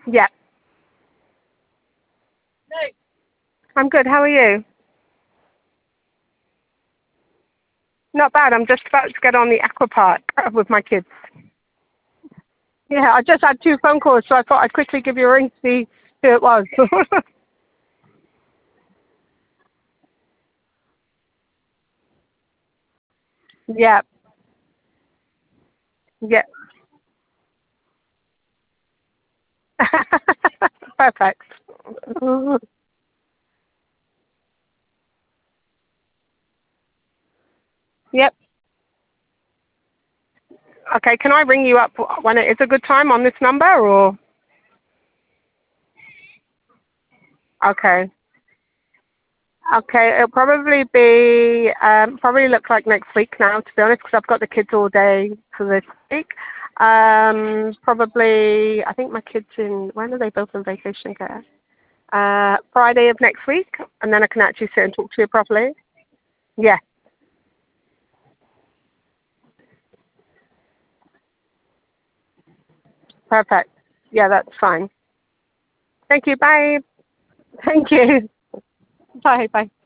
Yeah. I'm good. How are you? Not bad. I'm just about to get on the aqua park with my kids. Yeah, I just had two phone calls, so I thought I'd quickly give you a ring to see who it was. Yeah. Yeah. Perfect. Yep. Okay. Can I ring you up when it is a good time on this number, or? Okay. Okay. It'll probably be probably look like next week now, to be honest, because I've got the kids all day for this week. Probably. I think my kids in. When are they both on vacation again? Friday of next week, and then I can actually sit and talk to you properly. Yeah. Perfect. Yeah, that's fine. Thank you. Bye. Thank you. Bye. Bye.